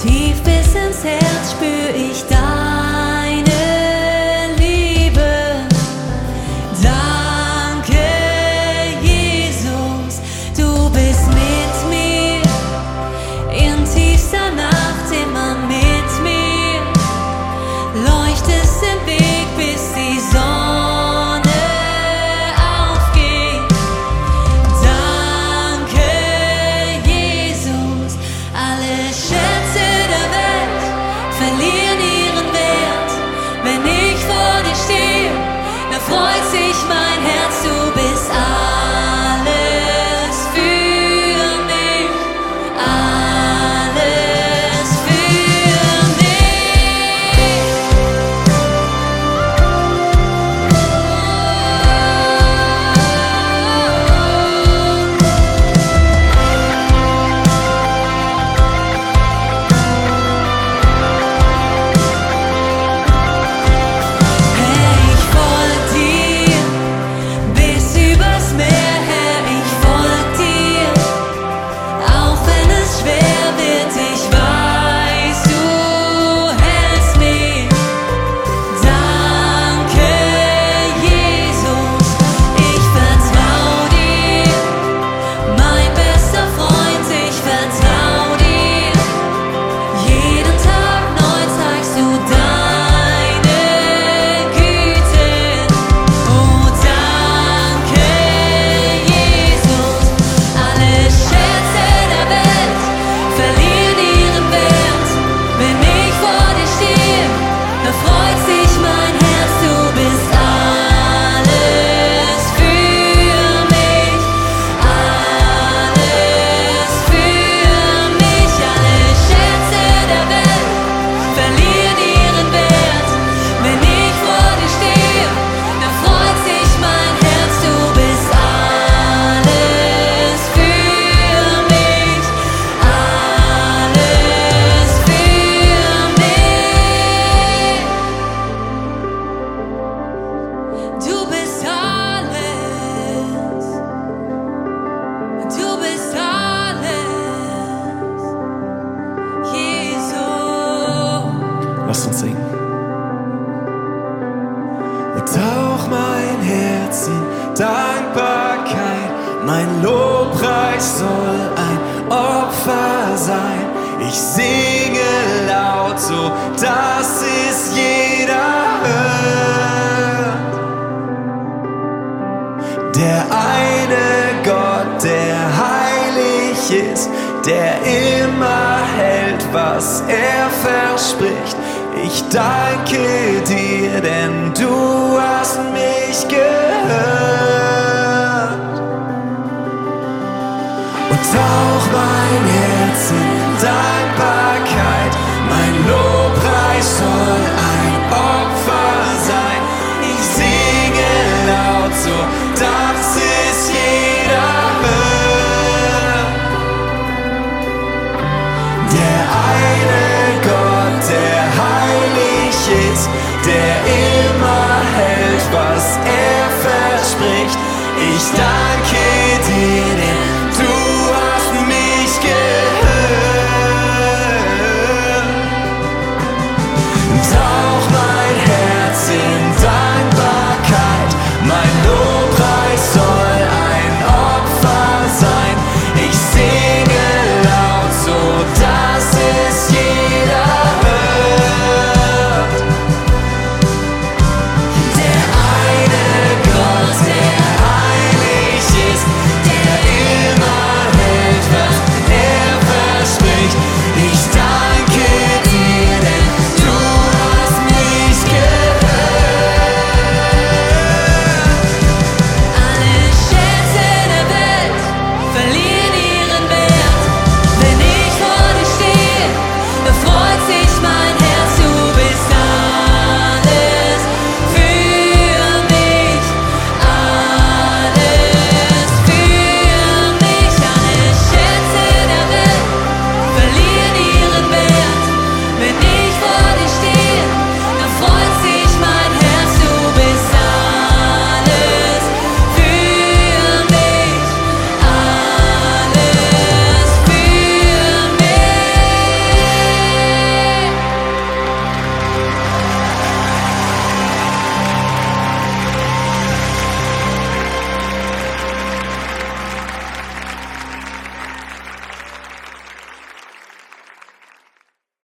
Tief bis ins Herz spür ich deine Liebe. Danke, Jesus, du bist mit mir. In tiefster Nacht immer mit mir. Leuchtest den Weg, bis die Sonne aufgeht. Danke, Jesus, alle Schätze der Welt verlieren ihren Wert. Wenn ich vor dir stehe, da freut sich mein Herz, du bist alles für mich, alles für mich. Hey, ich folg dir bis übers Meer, Herr, ich folg dir, auch wenn es schwer wird, ich weiß, du hältst mich. Danke, Jesus, ich vertrau dir, mein bester Freund, ich vertrau dir. Jeden Tag neu zeigst du deine Güte. Oh, danke, Jesus. Alle Schätze der Welt verlieren ihren Wert. Wenn ich vor dir stehe, da freut sich mein Herz. Du bist alles für mich, alles für mich. Alle Schätze der Welt verlieren ihren Wert. Wenn ich vor dir stehe, da freut sich mein Herz. Du bist alles für mich, alles für mich. Du bist alles, du bist alles, Jesus. Lasst uns singen. Tauch mein Herz in Dankbarkeit, mein Lobpreis soll ein Opfer sein. Ich singe laut, so dass es jeder hört. Der eine Gott, der heilig ist, der immer hält, was er verspricht. Ich danke dir, denn du hast mich gehört. Und tauch mein Herz in Dankbarkeit, mein Lobpreis soll ein Opfer sein. Ich singe laut, so dass es jeder hört. Der eine Gott, der heilig ist, der immer hält, was er verspricht. Ich danke